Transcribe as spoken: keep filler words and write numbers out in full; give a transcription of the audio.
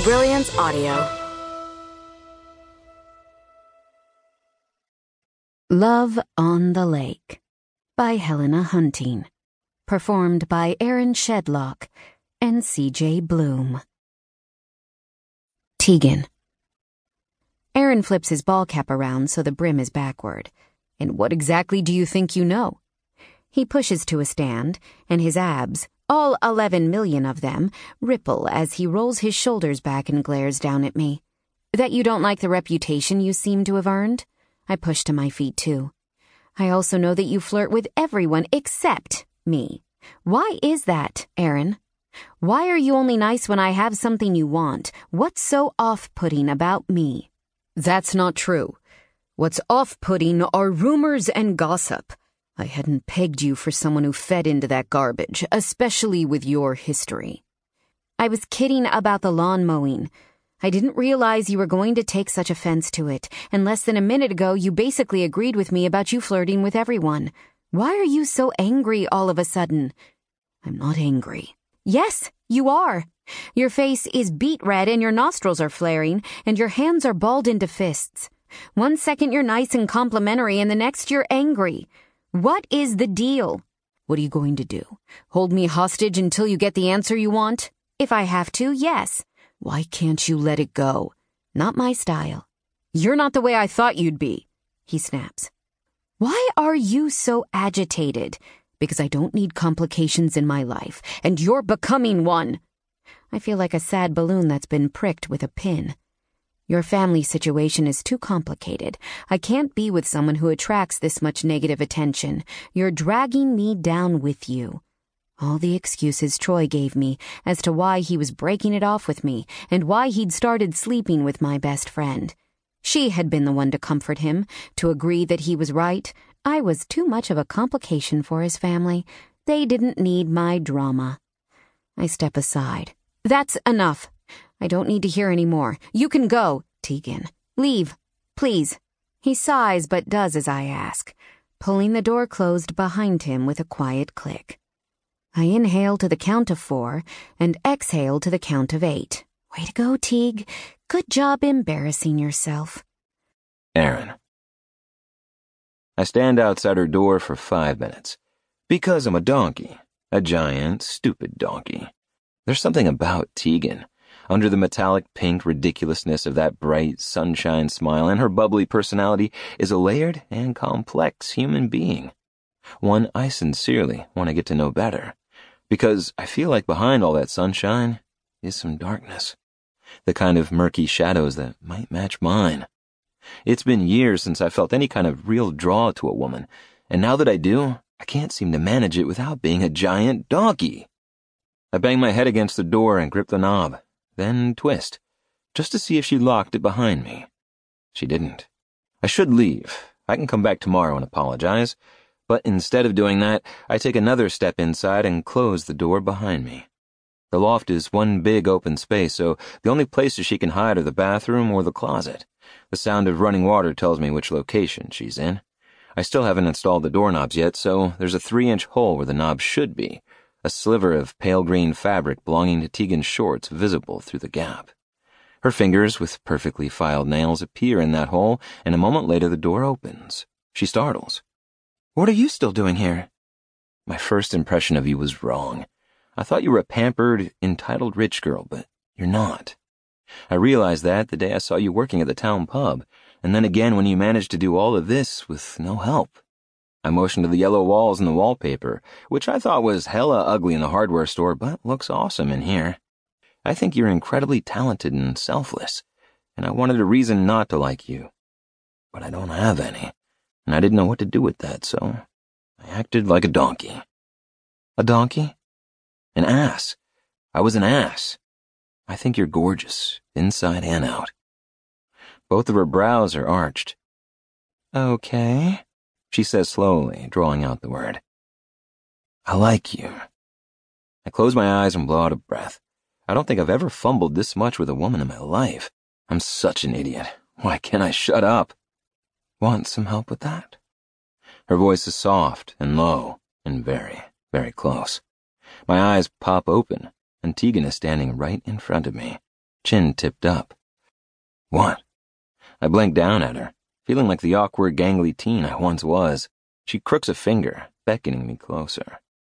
Brilliance Audio. Love on the Lake by Helena Hunting. Performed by Aaron Shedlock and C J Bloom. Tegan. Aaron flips his ball cap around so the brim is backward. And what exactly do you think you know? He pushes to a stand, and his abs, all eleven million of them, ripple as he rolls his shoulders back and glares down at me. That you don't like the reputation you seem to have earned? I push to my feet, too. I also know that you flirt with everyone except me. Why is that, Aaron? Why are you only nice when I have something you want? What's so off-putting about me? That's not true. What's off-putting are rumors and gossip. I hadn't pegged you for someone who fed into that garbage, especially with your history. I was kidding about the lawn mowing. I didn't realize you were going to take such offense to it, and less than a minute ago you basically agreed with me about you flirting with everyone. Why are you so angry all of a sudden? I'm not angry. Yes, you are. Your face is beet red and your nostrils are flaring, and your hands are balled into fists. One second you're nice and complimentary, and the next you're angry. What is the deal? What are you going to do? Hold me hostage until you get the answer you want? If I have to, yes. Why can't you let it go? Not my style. You're not the way I thought you'd be, he snaps. Why are you so agitated? Because I don't need complications in my life, and you're becoming one. I feel like a sad balloon that's been pricked with a pin. Your family situation is too complicated. I can't be with someone who attracts this much negative attention. You're dragging me down with you. All the excuses Troy gave me as to why he was breaking it off with me and why he'd started sleeping with my best friend. She had been the one to comfort him, to agree that he was right. I was too much of a complication for his family. They didn't need my drama. I step aside. That's enough. I don't need to hear any more. You can go, Tegan. Leave, please. He sighs but does as I ask, pulling the door closed behind him with a quiet click. I inhale to the count of four and exhale to the count of eight. Way to go, Teague. Good job embarrassing yourself. Aaron. I stand outside her door for five minutes. Because I'm a donkey. A giant, stupid donkey. There's something about Tegan. Under the metallic pink ridiculousness of that bright sunshine smile and her bubbly personality is a layered and complex human being. One I sincerely want to get to know better. Because I feel like behind all that sunshine is some darkness. The kind of murky shadows that might match mine. It's been years since I felt any kind of real draw to a woman, and now that I do, I can't seem to manage it without being a giant donkey. I bang my head against the door and grip the knob, then twist, just to see if she locked it behind me. She didn't. I should leave. I can come back tomorrow and apologize, but instead of doing that, I take another step inside and close the door behind me. The loft is one big open space, so the only places she can hide are the bathroom or the closet. The sound of running water tells me which location she's in. I still haven't installed the doorknobs yet, so there's a three-inch hole where the knob should be, a sliver of pale green fabric belonging to Tegan's shorts visible through the gap. Her fingers, with perfectly filed nails, appear in that hole, and a moment later the door opens. She startles. What are you still doing here? My first impression of you was wrong. I thought you were a pampered, entitled rich girl, but you're not. I realized that the day I saw you working at the town pub, and then again when you managed to do all of this with no help. I motioned to the yellow walls and the wallpaper, which I thought was hella ugly in the hardware store, but looks awesome in here. I think you're incredibly talented and selfless, and I wanted a reason not to like you. But I don't have any, and I didn't know what to do with that, so I acted like a donkey. A donkey? An ass. I was an ass. I think you're gorgeous, inside and out. Both of her brows are arched. Okay, she says slowly, drawing out the word. I like you. I close my eyes and blow out a breath. I don't think I've ever fumbled this much with a woman in my life. I'm such an idiot. Why can't I shut up? Want some help with that? Her voice is soft and low and very, very close. My eyes pop open, and Tegan is standing right in front of me. chin tipped up. What? I blinked down at her, feeling like the awkward, gangly teen I once was. She crooks a finger, beckoning me closer.